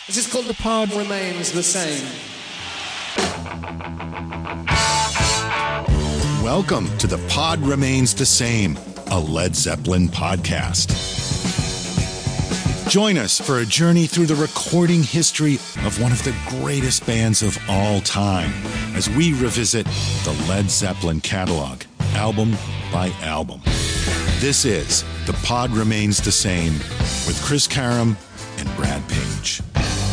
This is called The Pod Remains the Same. Welcome to The Pod Remains the Same, a Led Zeppelin podcast. Join us for a journey through the recording history of one of the greatest bands of all time as we revisit the Led Zeppelin catalog, album by album. This is The Pod Remains the Same with Chris Karam and Brad Page.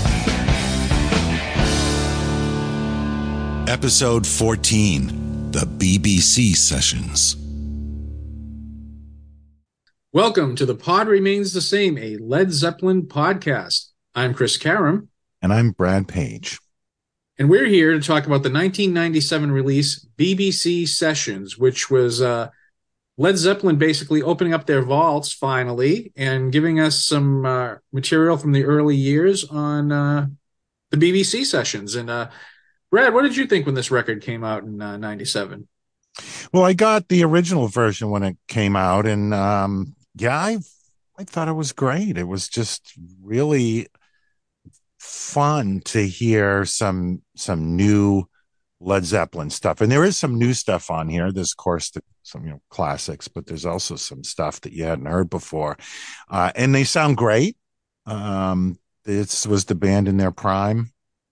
Episode 14, The BBC Sessions. Welcome to The Pod Remains the Same, a Led Zeppelin podcast. I'm Chris Karam. And I'm Brad Page. And we're here to talk about the 1997 release, BBC Sessions, which was Led Zeppelin basically opening up their vaults finally and giving us some material from the early years on the BBC Sessions. And Brad, what did you think when this record came out in 97? Well, I got the original version when it came out, and I thought it was great. It was just really fun to hear some new Led Zeppelin stuff, and there is some new stuff on here. There's, of course, some classics, but there's also some stuff that you hadn't heard before, and they sound great. This was the band in their prime.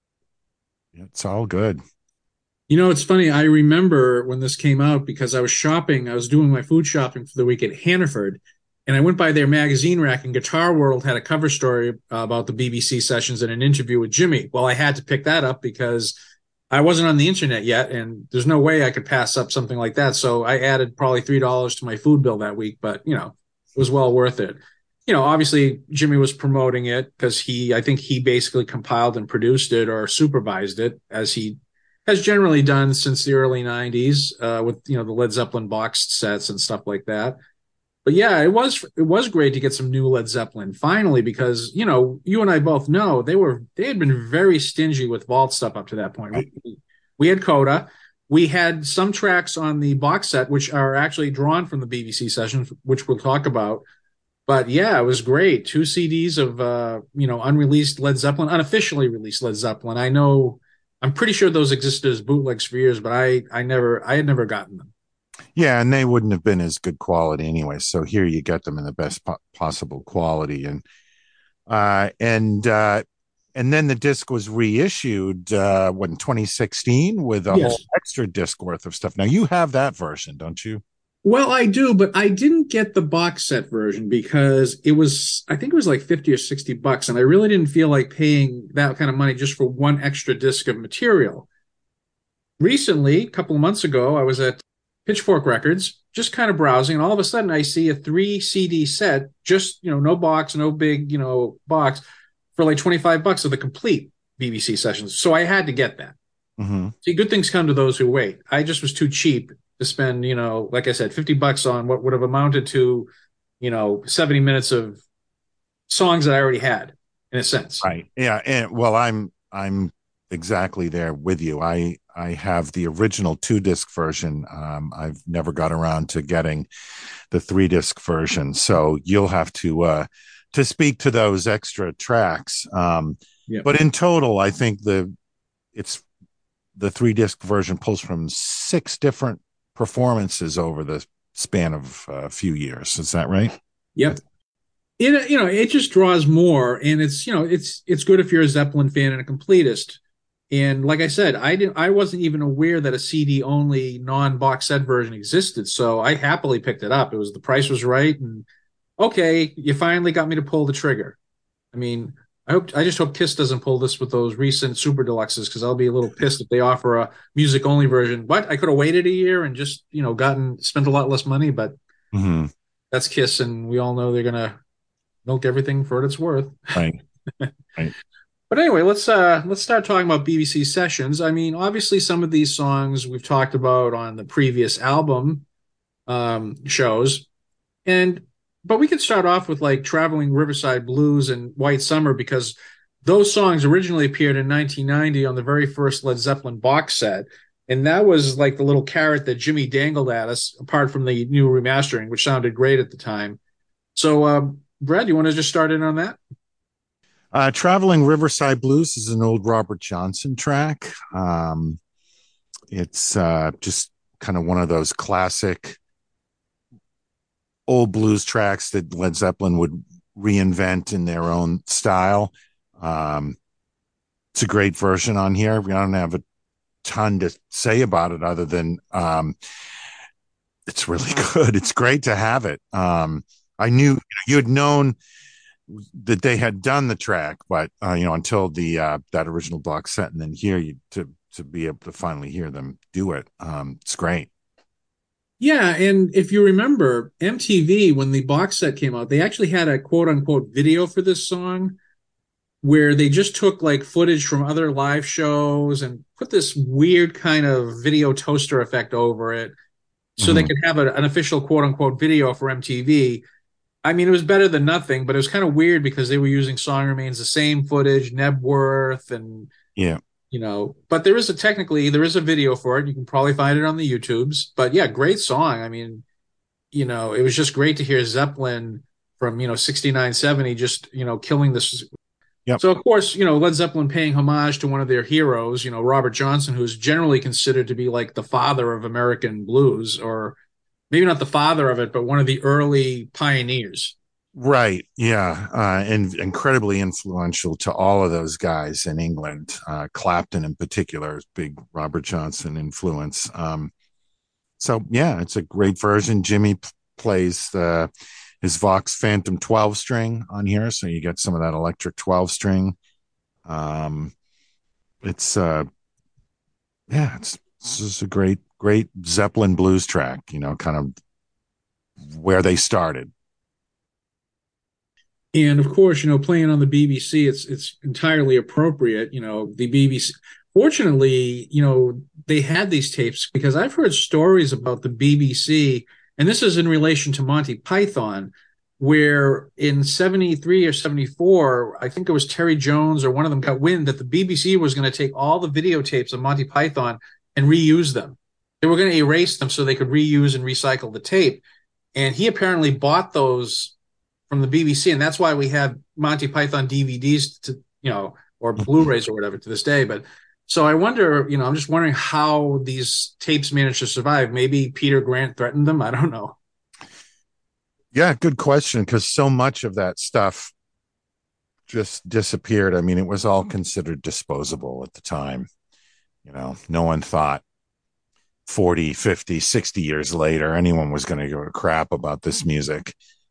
It's all good. You know, it's funny. I remember when this came out because I was shopping. I was doing my food shopping for the week at Hannaford, and I went by their magazine rack, and Guitar World had a cover story about the BBC Sessions and an interview with Jimmy. Well, I had to pick that up because I wasn't on the internet yet, and there's no way I could pass up something like that. So I added probably $3 to my food bill that week, but, it was well worth it. Obviously Jimmy was promoting it because I think he basically compiled and produced it or supervised it, as he has generally done since the early 90s with, the Led Zeppelin boxed sets and stuff like that. But yeah, it was great to get some new Led Zeppelin finally, because, you and I both know they had been very stingy with vault stuff up to that point. We had Coda. We had some tracks on the box set, which are actually drawn from the BBC Sessions, which we'll talk about. But yeah, it was great. 2 CDs of, unreleased Led Zeppelin, unofficially released Led Zeppelin. I'm pretty sure those existed as bootlegs for years, but I had never gotten them. Yeah, and they wouldn't have been as good quality anyway. So here you get them in the best possible quality, and then the disc was reissued in 2016 with a whole extra disc worth of stuff. Now you have that version, don't you? Well, I do, but I didn't get the box set version because I think it was like $50 or $60, and I really didn't feel like paying that kind of money just for one extra disc of material. Recently, a couple of months ago, I was at Pitchfork Records, just kind of browsing, and all of a sudden I see a 3 CD set, just, no box, no big, box, for like $25 of the complete BBC Sessions. So I had to get that. Mm-hmm. See, good things come to those who wait. I just was too cheap to spend, like I said, $50 on what would have amounted to, 70 minutes of songs that I already had, in a sense. Right. Yeah. And well, I'm exactly there with you. I have the original 2-disc version. I've never got around to getting the 3-disc version. So you'll have to speak to those extra tracks. But in total, I think the 3-disc version pulls from 6 different performances over the span of a few years. Is that right? Yep. It just draws more, and it's good if you're a Zeppelin fan and a completist. And like I said, I wasn't even aware that a CD only non-box set version existed, so I happily picked it up. The price was right, and okay, you finally got me to pull the trigger. I mean, I just hope Kiss doesn't pull this with those recent Super Deluxes, because I'll be a little pissed if they offer a music only version. What? I could have waited a year and just, spent a lot less money, but That's Kiss, and we all know they're gonna milk everything for what it's worth. Right. Right. But anyway, let's start talking about BBC Sessions. I mean, obviously some of these songs we've talked about on the previous album shows, but we could start off with like Traveling Riverside Blues and White Summer, because those songs originally appeared in 1990 on the very first Led Zeppelin box set. And that was like the little carrot that Jimmy dangled at us, apart from the new remastering, which sounded great at the time. So, Brad, you want to just start in on that? Traveling Riverside Blues is an old Robert Johnson track. It's just kind of one of those classic old blues tracks that Led Zeppelin would reinvent in their own style. Um, it's a great version on here. We don't have a ton to say about it other than it's really good. It's great to have it. I knew you had known that they had done the track, but until the that original box set, and then here you to be able to finally hear them do it, it's great. Yeah, and if you remember, MTV, when the box set came out, they actually had a quote unquote video for this song where they just took like footage from other live shows and put this weird kind of video toaster effect over it so they Mhm. could have an official quote unquote video for MTV. I mean, it was better than nothing, but it was kind of weird because they were using Song Remains the Same footage, Nebworth, and Yeah. but there is a video for it. You can probably find it on the YouTubes. But yeah, great song. I mean, it was just great to hear Zeppelin from, 69, 70, just, killing this. Yep. So of course, Led Zeppelin paying homage to one of their heroes, Robert Johnson, who's generally considered to be like the father of American blues, or maybe not the father of it, but one of the early pioneers. Right. Yeah. And incredibly influential to all of those guys in England. Clapton in particular is big Robert Johnson influence. So yeah, it's a great version. Jimmy plays his Vox Phantom 12 string on here, so you get some of that electric 12 string. Um, it's yeah, it's just a great Zeppelin blues track. Kind of where they started. And of course, playing on the BBC, it's entirely appropriate. The BBC. Fortunately, they had these tapes because I've heard stories about the BBC, and this is in relation to Monty Python, where in 73 or 74, I think it was Terry Jones or one of them got wind that the BBC was going to take all the videotapes of Monty Python and reuse them. They were going to erase them so they could reuse and recycle the tape. And he apparently bought those from the BBC, and that's why we have Monty Python DVDs or Blu-rays or whatever to this day. But so I wonder, I'm just wondering how these tapes managed to survive. Maybe Peter Grant threatened them. I don't know. Yeah, good question. Because so much of that stuff just disappeared. I mean, it was all considered disposable at the time. No one thought 40, 50, 60 years later anyone was going to give a crap about this music.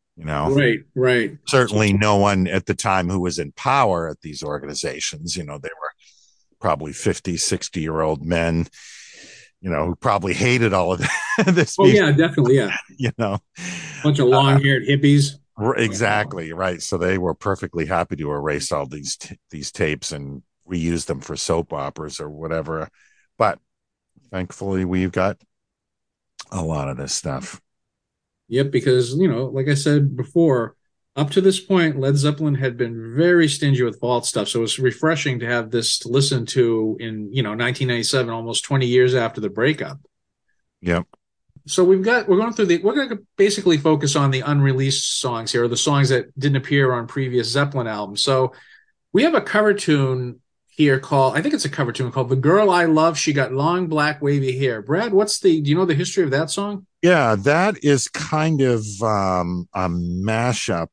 Right. Certainly no one at the time who was in power at these organizations. They were probably 50, 60-year-old men, who probably hated all of this Oh, music. yeah, definitely. Yeah. Bunch of long-haired hippies. Exactly. Right. So they were perfectly happy to erase all these tapes and reuse them for soap operas or whatever. But thankfully, we've got a lot of this stuff. Yep, because, like I said before, up to this point, Led Zeppelin had been very stingy with vault stuff. So it was refreshing to have this to listen to in, 1997, almost 20 years after the breakup. Yep. So we're going to basically focus on the unreleased songs here, or the songs that didn't appear on previous Zeppelin albums. So we have a cover tune here I think it's a cover tune called "The Girl I Love, She Got Long Black Wavy Hair." Brad, do you know the history of that song? Yeah, that is kind of a mashup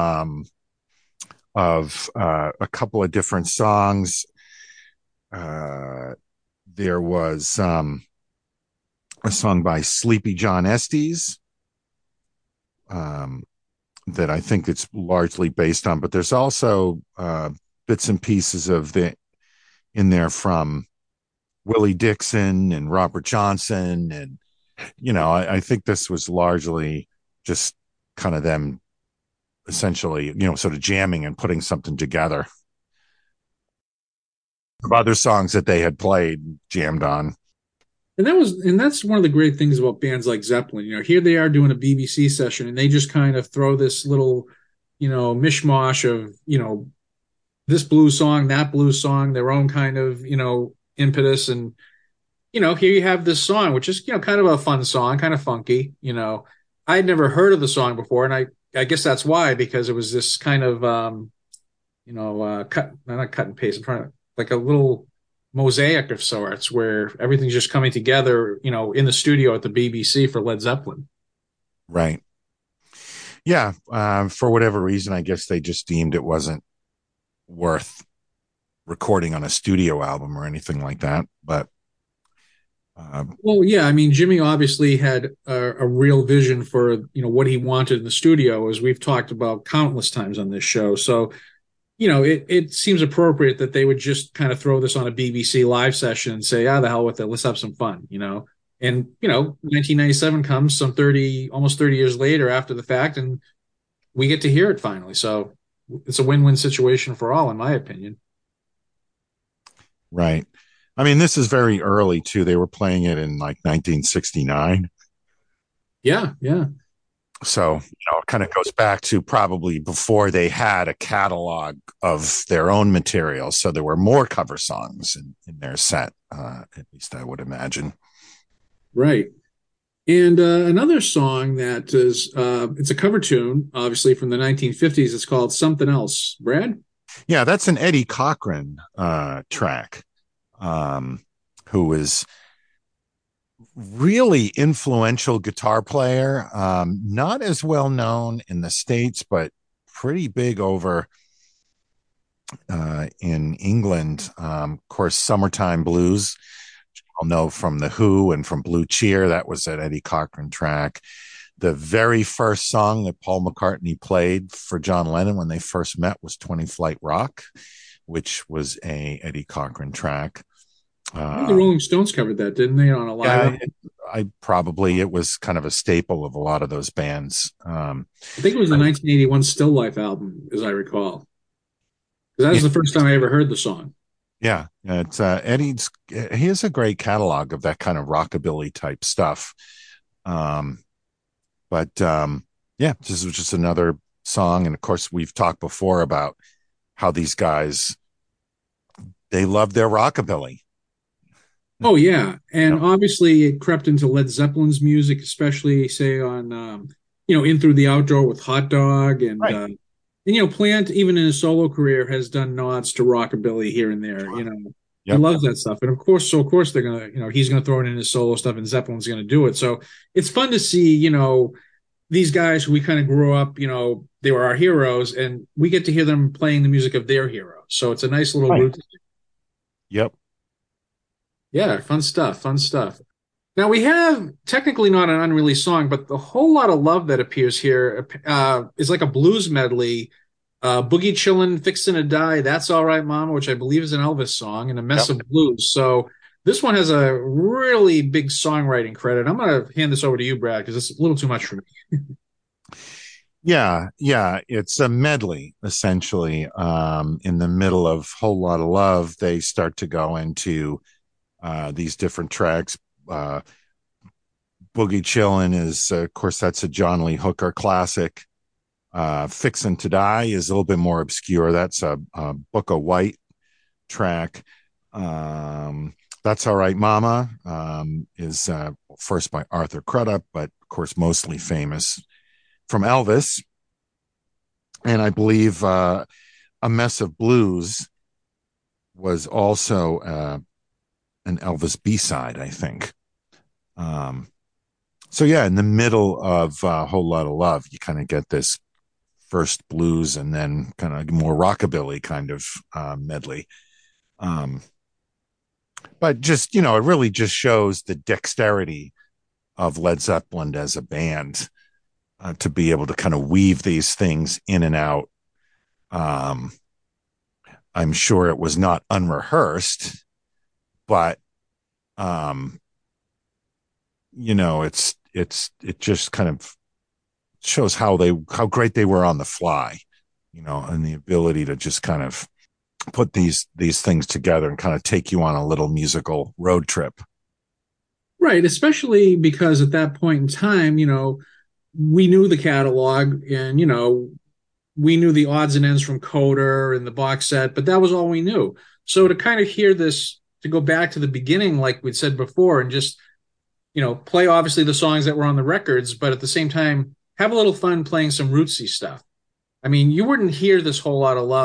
of a couple of different songs. There was a song by Sleepy John Estes that I think it's largely based on, but there's also bits and pieces in there from Willie Dixon and Robert Johnson. And, I think this was largely just kind of them essentially, sort of jamming and putting something together of other songs that they had played, jammed on. And that's one of the great things about bands like Zeppelin. Here they are doing a BBC session and they just kind of throw this little, mishmash of, this blues song, that blues song, their own kind of, impetus. And, here you have this song, which is, kind of a fun song, kind of funky. I had never heard of the song before. And I guess that's why, because it was this kind of not cut and paste. I'm trying to like a little mosaic of sorts where everything's just coming together, in the studio at the BBC for Led Zeppelin. Right. Yeah. For whatever reason, I guess they just deemed it wasn't worth recording on a studio album or anything like that. But well, yeah, I mean, Jimmy obviously had a real vision for, what he wanted in the studio, as we've talked about countless times on this show. So, it seems appropriate that they would just kind of throw this on a BBC live session and say, the hell with it, let's have some fun, And, 1997 comes almost 30 years later after the fact, and we get to hear it finally. So it's a win-win situation for all, in my opinion. right. I mean, this is very early too. They were playing it in like 1969. Yeah, yeah. So, it kind of goes back to probably before they had a catalog of their own material. So there were more cover songs in their set, at least I would imagine. Right. And another song that is, it's a cover tune, obviously from the 1950s. It's called Something Else. Brad? Yeah, that's an Eddie Cochran track, who is really influential guitar player, not as well known in the States, but pretty big over in England. Of course, Summertime Blues, I'll know from The Who and from Blue Cheer. That was an Eddie Cochran track. The very first song that Paul McCartney played for John Lennon when they first met was 20 Flight Rock, which was a Eddie Cochran track. The Rolling Stones covered that, didn't they, on a live? Yeah, it was kind of a staple of a lot of those bands. I think it was the 1981 Still Life album, as I recall. That was the first time I ever heard the song. Yeah, it's he has a great catalog of that kind of rockabilly type stuff. Yeah, this was just another song, and of course we've talked before about how these guys, they love their rockabilly. Oh yeah, and obviously it crept into Led Zeppelin's music, especially say on In Through the Outdoor with Hot Dog, and right. Plant, even in his solo career, has done nods to rockabilly here and there. He loves that stuff, and of course they're gonna, he's gonna throw it in his solo stuff, and Zeppelin's gonna do it. So it's fun to see, these guys who we kind of grew up, they were our heroes, and we get to hear them playing the music of their heroes. So it's a nice little route. Yep. Yeah, fun stuff, fun stuff. Now we have technically not an unreleased song, but the Whole Lot of Love that appears here is like a blues medley. Boogie Chillin', Fixin' to Die, That's All Right Mama, which I believe is an Elvis song, and A Mess of Blues. So this one has a really big songwriting credit. I'm going to hand this over to you, Brad, because it's a little too much for me. Yeah, it's a medley essentially. In the middle of Whole Lot of Love, they start to go into these different tracks. Boogie Chillin' is, of course, that's a John Lee Hooker classic. Fixin' to Die is a little bit more obscure. That's a Booker White track. That's All Right Mama is first by Arthur Crudup, but of course mostly famous from Elvis. And I believe A Mess of Blues was also an Elvis B-side, I think. So yeah, in the middle of a Whole Lot of Love, you kind of get this first blues and then kind of more rockabilly kind of medley. But just, it really just shows the dexterity of Led Zeppelin as a band to be able to kind of weave these things in and out. I'm sure it was not unrehearsed, but it just kind of shows how great they were on the fly, and the ability to just kind of put these things together and kind of take you on a little musical road trip. Right, especially because at that point in time, we knew the catalog, and we knew the odds and ends from Coda and the box set, but that was all we knew. So to kind of hear this, to go back to the beginning, like we'd said before, and just play obviously the songs that were on the records, but at the same time have a little fun playing some rootsy stuff. I mean, you wouldn't hear this Whole Lot of Love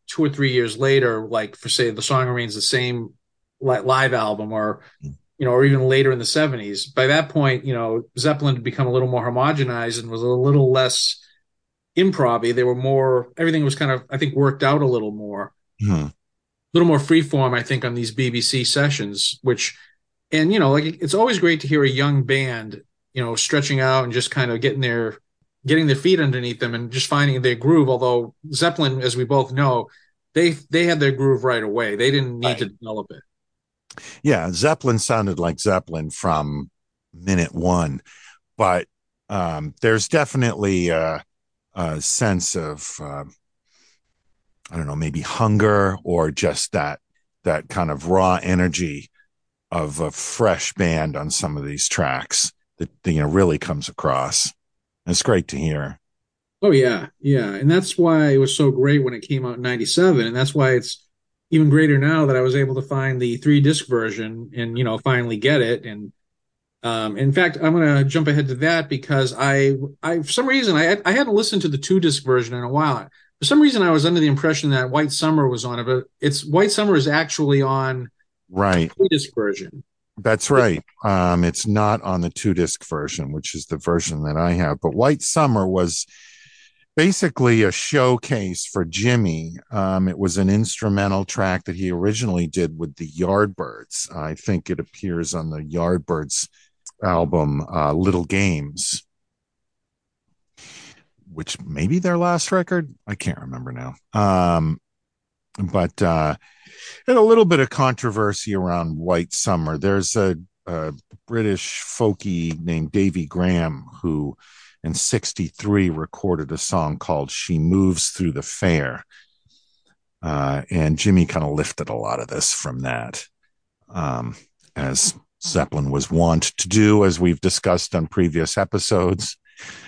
2 or 3 years later, like for say The Song Remains the Same live album, or or even later in the 70s. By that point, Zeppelin had become a little more homogenized and was a little less improv-y. They were more, everything was kind of, I think, worked out a little more. Hmm. A little more freeform, I think, on these BBC sessions, and like it's always great to hear a young band, stretching out and just kind of getting their feet underneath them and just finding their groove. Although Zeppelin, as we both know, they had their groove right away. They didn't need to develop it. Yeah, Zeppelin sounded like Zeppelin from minute one, but there's definitely a sense of I don't know, maybe hunger or just that kind of raw energy of a fresh band on some of these tracks that really comes across. And it's great to hear. Oh yeah, yeah, and that's why it was so great when it came out in '97, and that's why it's even greater now that I was able to find the 3-disc version and finally get it. And in fact, I'm going to jump ahead to that because I for some reason I hadn't listened to the 2-disc version in a while. For some reason, I was under the impression that White Summer was on it, but White Summer is actually on right the 3-disc version. That's right. It's not on the 2-disc version, which is the version that I have. But White Summer was basically a showcase for Jimmy. It was an instrumental track that he originally did with the Yardbirds. I think it appears on the Yardbirds album, Little Games, which may be their last record. I can't remember now. But and a little bit of controversy around White Summer. There's a British folkie named Davy Graham who in '63 recorded a song called She Moves Through the Fair. And Jimmy kind of lifted a lot of this from that, as Zeppelin was wont to do, as we've discussed on previous episodes.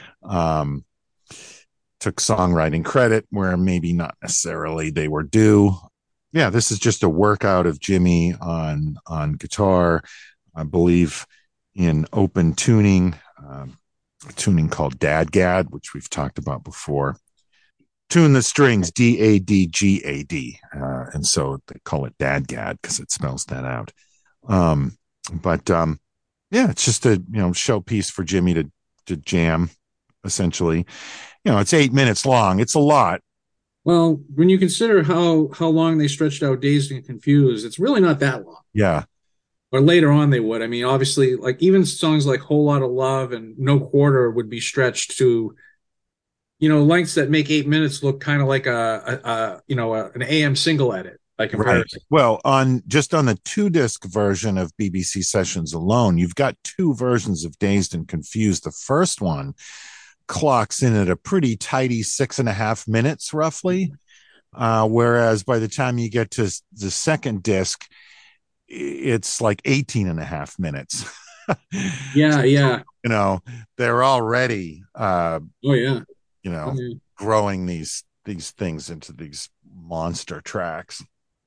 Took songwriting credit where maybe not necessarily they were due. Yeah, this is just a workout of Jimmy on guitar, I believe in open tuning, a tuning called Dadgad, which we've talked about before. Tune the strings, Dadgad, and so they call it Dadgad because it spells that out. But yeah, it's just a showpiece for Jimmy to jam, essentially. It's 8 minutes long. It's a lot. Well, when you consider how long they stretched out Dazed and Confused, it's really not that long. Yeah. Or later on they would. I mean, obviously, like even songs like Whole Lot of Love and No Quarter would be stretched to, lengths that make 8 minutes look kind of like an AM single edit by comparison. Right. Well, on the 2-disc version of BBC Sessions alone, you've got 2 versions of Dazed and Confused. The first one clocks in at a pretty tidy 6.5 minutes roughly, whereas by the time you get to the second disc, it's like 18.5 minutes. Yeah. They're already yeah. growing these things into these monster tracks.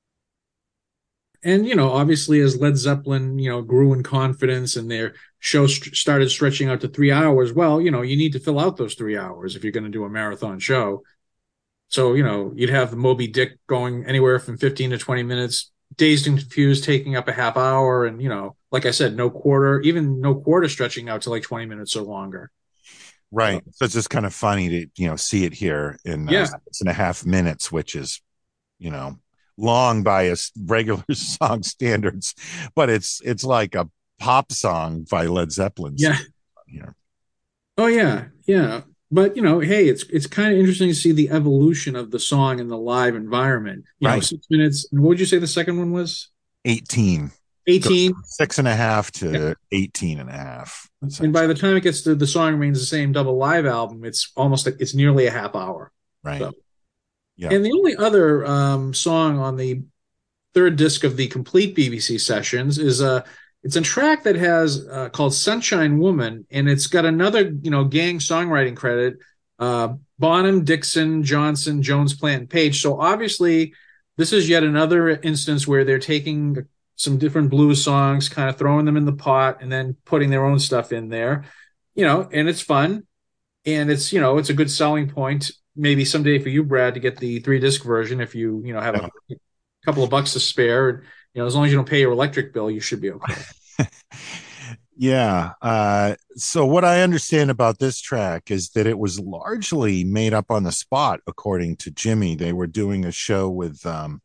And obviously as Led Zeppelin grew in confidence and their show started stretching out to 3 hours, well, you need to fill out those 3 hours if you're going to do a marathon show. So you'd have the Moby Dick going anywhere from 15 to 20 minutes, Dazed and Confused taking up a half hour, and like I said, No Quarter stretching out to like 20 minutes or longer. Right. So it's just kind of funny to see it here in 6.5 minutes, which is long by regular song standards, but it's like a pop song by Led Zeppelin. Yeah. Oh yeah. But hey, it's kind of interesting to see the evolution of the song in the live environment. 6 minutes. And what would you say the second one was? 18. 6.5 to 18.5. And by the time it gets to The Song Remains the Same double live album, it's almost like it's nearly a half hour. Right. So. Yeah. And the only other song on the 3rd disc of the complete BBC Sessions is it's a track that has called Sunshine Woman, and it's got another gang songwriting credit: Bonham, Dixon, Johnson, Jones, Plant, and Page. So obviously, this is yet another instance where they're taking some different blues songs, kind of throwing them in the pot, and then putting their own stuff in there. And it's fun, and it's it's a good selling point. maybe someday for you, Brad, to get the 3-disc version if you have Yeah. a couple of bucks to spare. And, as long as you don't pay your electric bill, you should be okay. Yeah. So what I understand about this track is that it was largely made up on the spot, according to Jimmy. They were doing a show with,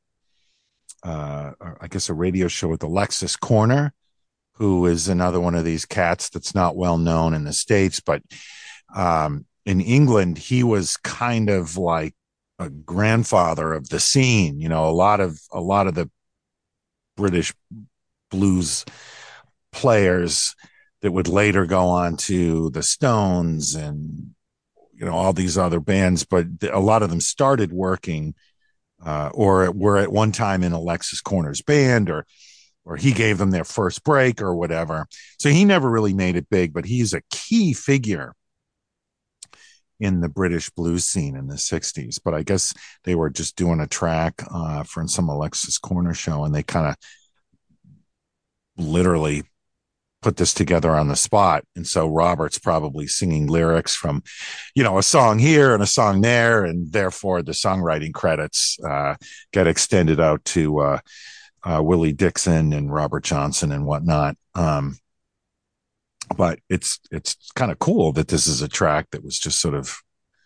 I guess, a radio show with Alexis Corner, who is another one of these cats that's not well known in the States, but in England, he was kind of like a grandfather of the scene. A lot of the British blues players that would later go on to the Stones and all these other bands, but a lot of them started working or were at one time in Alexis Corner's band, or he gave them their first break or whatever. So he never really made it big, but he's a key figure in the British blues scene in the 60s. But I guess they were just doing a track for some Alexis Corner show, and they kind of literally put this together on the spot. And so Robert's probably singing lyrics from, a song here and a song there. And therefore the songwriting credits get extended out to Willie Dixon and Robert Johnson and whatnot. But it's kind of cool that this is a track that was just sort of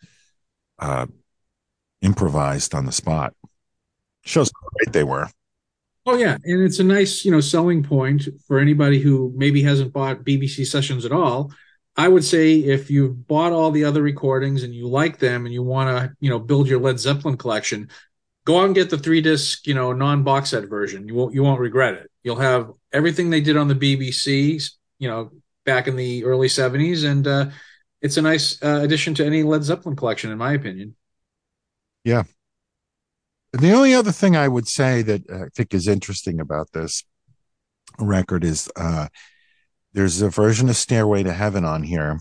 improvised on the spot. Shows how great they were. Oh yeah, and it's a nice, selling point for anybody who maybe hasn't bought BBC sessions at all. I would say if you've bought all the other recordings and you like them and you want to, build your Led Zeppelin collection, go out and get the 3-disc, non-box set version. You won't regret it. You'll have everything they did on the BBC, back in the early 70s, and it's a nice addition to any Led Zeppelin collection, in my opinion. Yeah. The only other thing I would say that I think is interesting about this record is there's a version of Stairway to Heaven on here,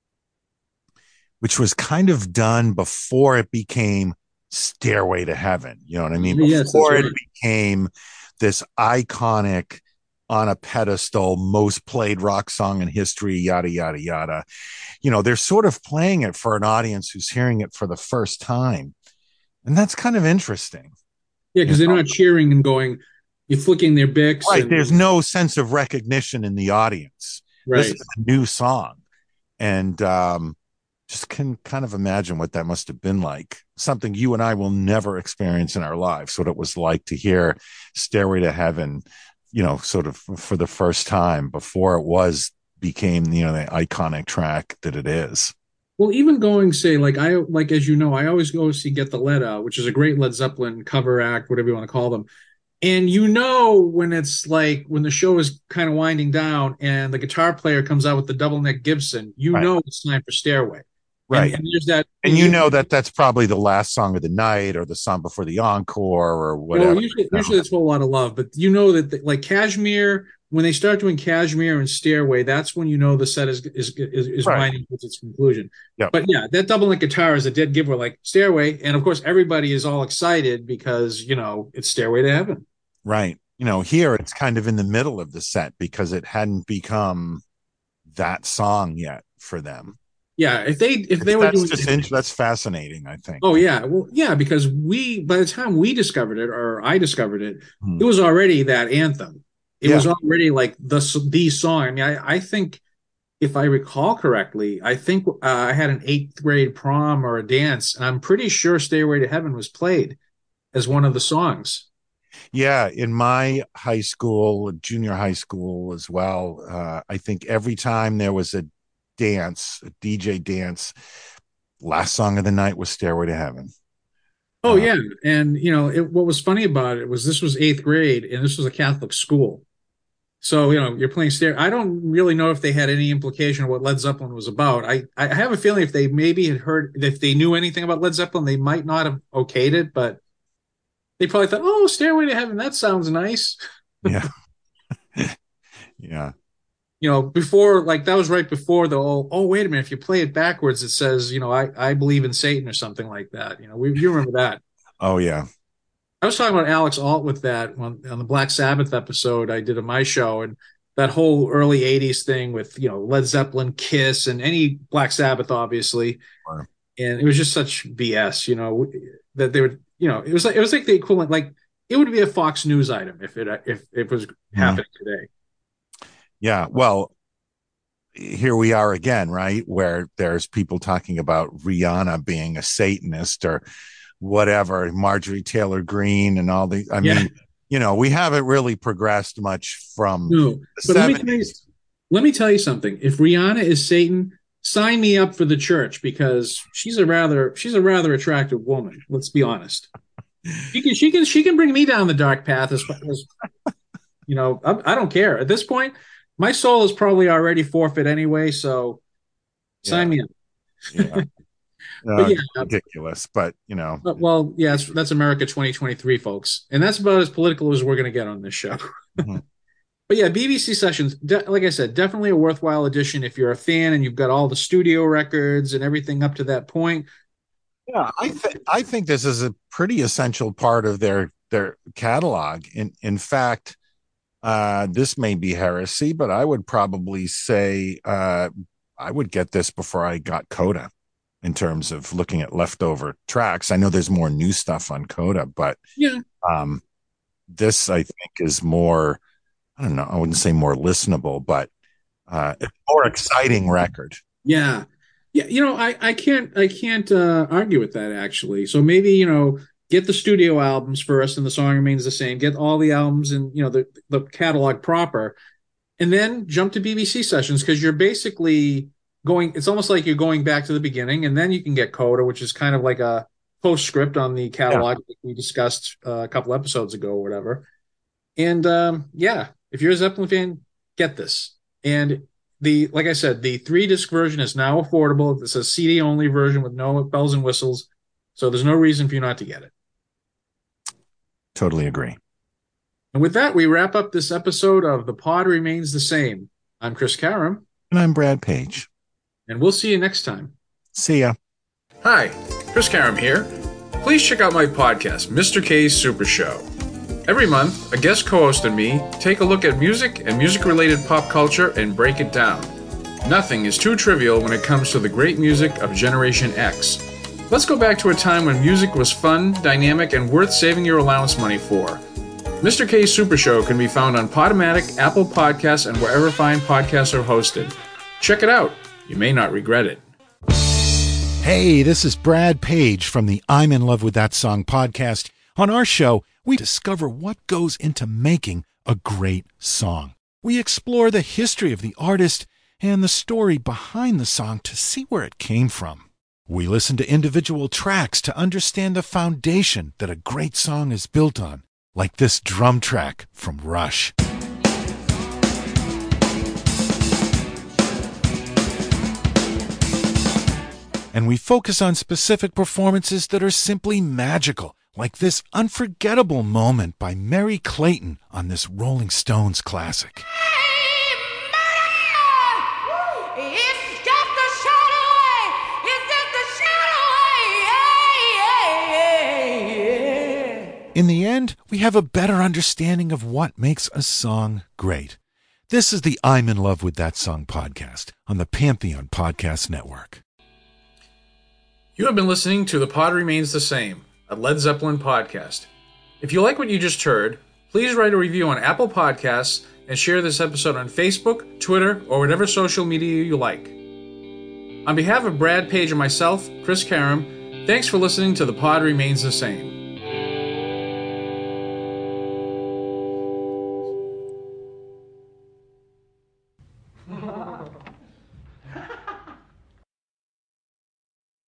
which was kind of done before it became Stairway to Heaven. You know what I mean? Yes, before right. it became this iconic, on a pedestal, most played rock song in history, yada, yada, yada. They're sort of playing it for an audience who's hearing it for the first time. And that's kind of interesting. Yeah, because they're not cheering and going, you're flicking their bics. Right. There's no sense of recognition in the audience. Right. This is a new song. And just can kind of imagine what that must have been like. Something you and I will never experience in our lives, what it was like to hear Stairway to Heaven, sort of for the first time before it became, the iconic track that it is. Well, even going, say, as I always go see Get the Lead Out, which is a great Led Zeppelin cover act, whatever you want to call them. And when it's like when the show is kind of winding down and the guitar player comes out with the double neck Gibson, know it's time for Stairway. Right. And there's that. And that's probably the last song of the night or the song before the encore or whatever. Well, usually it's a whole lot of love, but that like Kashmir, when they start doing Kashmir and Stairway, that's when the set is right. winding towards its conclusion. Yep. But yeah, that double neck guitar is a dead giveaway, like Stairway, and of course everybody is all excited because it's Stairway to Heaven. Right. Here it's kind of in the middle of the set because it hadn't become that song yet for them. Yeah, if they were doing that's fascinating, I think. Oh yeah, well yeah, because by the time we discovered it, or I discovered it, it was already that anthem. It was already like the song. I mean, I think if I recall correctly, I think I had an 8th grade prom or a dance, and I'm pretty sure Stairway to Heaven was played as one of the songs. Yeah, in my high school, junior high school as well, I think every time there was a DJ dance, last song of the night was Stairway to Heaven. Oh yeah, and what was funny about it was this was 8th grade, and this was a Catholic school. So, you're playing I don't really know if they had any implication of what Led Zeppelin was about. I have a feeling if they maybe had heard, if they knew anything about Led Zeppelin, they might not have okayed it, but they probably thought, oh, Stairway to Heaven, that sounds nice. Yeah. Yeah. Before, like, that was right before wait a minute, if you play it backwards, it says, I believe in Satan or something like that. You remember that. Oh, yeah. I was talking about Alex Alt with that on the Black Sabbath episode I did of my show, and that whole early 80s thing with, Led Zeppelin, Kiss, and any Black Sabbath, obviously. Sure. And it was just such BS, that they would, it was like the equivalent, like it would be a Fox News item if it was happening today. Yeah. Well, here we are again, right? Where there's people talking about Rihanna being a Satanist or whatever, Marjorie Taylor Greene and all the, I mean, we haven't really progressed much from the but 70s. Let me tell you something. If Rihanna is Satan, sign me up for the church, because she's a rather attractive woman. Let's be honest. She can bring me down the dark path as I don't care. At this point, my soul is probably already forfeit anyway, so sign me up. Yeah. But ridiculous, but well, yeah, that's America 2023, folks, and that's about as political as we're going to get on this show. Mm-hmm. But yeah, BBC Sessions, like I said, definitely a worthwhile addition if you're a fan and you've got all the studio records and everything up to that point. Yeah, I think this is a pretty essential part of their catalog. In fact, this may be heresy, but I would probably say I would get this before I got Coda in terms of looking at leftover tracks. I know there's more new stuff on Coda, but this I think is more, I don't know, I wouldn't say more listenable, but it's a more exciting record. Yeah. I can't argue with that, actually. So maybe, get the studio albums first and the song remains the same. Get all the albums and, the catalog proper, and then jump to BBC Sessions, because you're basically it's almost like you're going back to the beginning, and then you can get Coda, which is kind of like a postscript on the catalog that we discussed a couple episodes ago or whatever. And if you're a Zeppelin fan, get this. And like I said, the 3-disc version is now affordable. It's a CD only version with no bells and whistles, so there's no reason for you not to get it. Totally agree. And with that, we wrap up this episode of The Pod Remains the Same. I'm Chris Karam. And I'm Brad Page. And we'll see you next time. See ya. Hi, Chris Karam here. Please check out my podcast, Mr. K's Super Show. Every month, a guest co-host and me take a look at music and music-related pop culture and break it down. Nothing is too trivial when it comes to the great music of Generation X. Let's go back to a time when music was fun, dynamic, and worth saving your allowance money for. Mr. K's Super Show can be found on Podomatic, Apple Podcasts, and wherever fine podcasts are hosted. Check it out. You may not regret it. Hey, this is Brad Page from the I'm in Love with That Song podcast. On our show, we discover what goes into making a great song. We explore the history of the artist and the story behind the song to see where it came from. We listen to individual tracks to understand the foundation that a great song is built on, like this drum track from Rush. And we focus on specific performances that are simply magical, like this unforgettable moment by Mary Clayton on this Rolling Stones classic. In the end, we have a better understanding of what makes a song great. This is the I'm in Love with That Song podcast on the Pantheon Podcast Network. You have been listening to The Pod Remains the Same, a Led Zeppelin podcast. If you like what you just heard, please write a review on Apple Podcasts and share this episode on Facebook, Twitter, or whatever social media you like. On behalf of Brad Page and myself, Chris Karam, thanks for listening to The Pod Remains the Same.